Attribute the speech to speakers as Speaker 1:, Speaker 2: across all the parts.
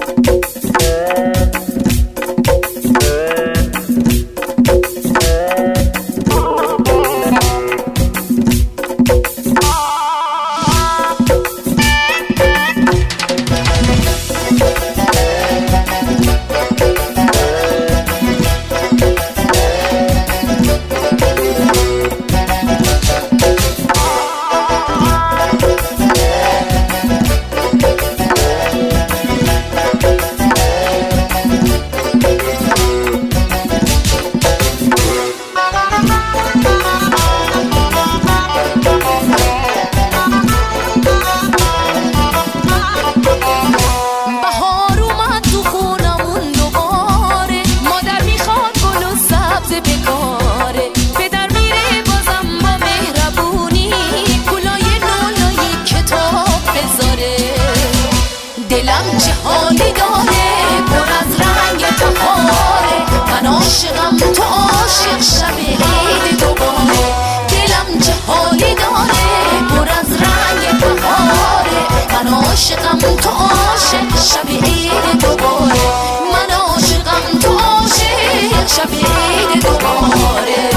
Speaker 1: دلم چه حالی داره پر از رنگ بهاره، من عاشقم تو عاشق شب عید دوباره. دلم چه حالی داره پر از رنگ بهاره، من عاشقم تو عاشق شب عید دوباره. من عاشقم تو عاشق شب عید دوباره.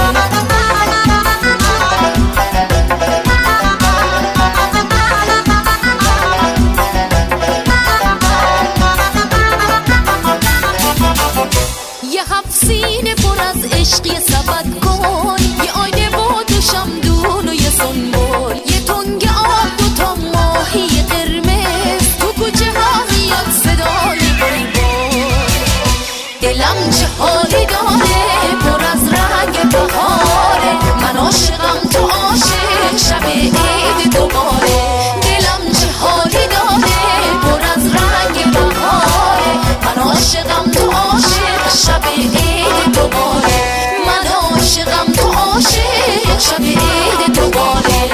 Speaker 1: سینه پر از عشقی سبد کن، یه آینه با دو شمدون و یه سنبول، یه تنگ آب دوتا ماهی قرمز، تو کوچه ها میاد صدای بلبل. دلم چه حالی داره پر از رنگ بهاره، من عاشقم تو عاشق شب عید دوباره. دلم چه حالی داره پر از رنگ بهاره، من عاشقم تو عاشق شب عید دوباره. من عاشقم تو عاشق شب عید دوباره.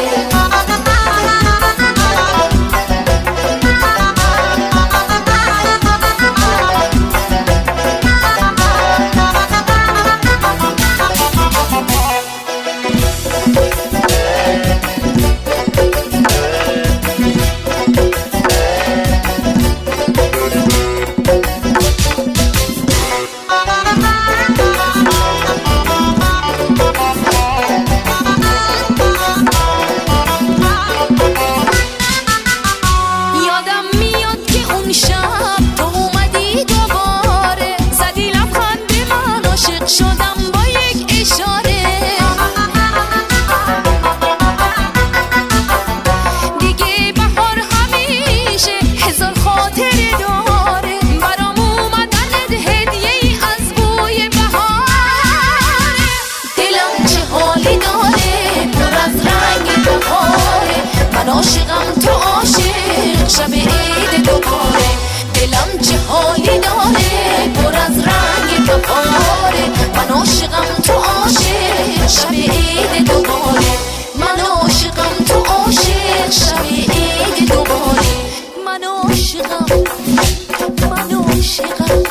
Speaker 1: شدم با یک اشاره، دیگه بهار همیشه هزار خاطره داره، برام اومدن هدیه ای از بوی بهاره. دلم چه حالی داره پر از رنگ بهاره، من عاشقم تو عاشق شب عید دوباره. دلم چه حالی داره پر از رنگ بهاره، من عاشقم تو عاشق شب عید دوباره. من عاشقم تو عاشق شب عید دوباره. من عاشقم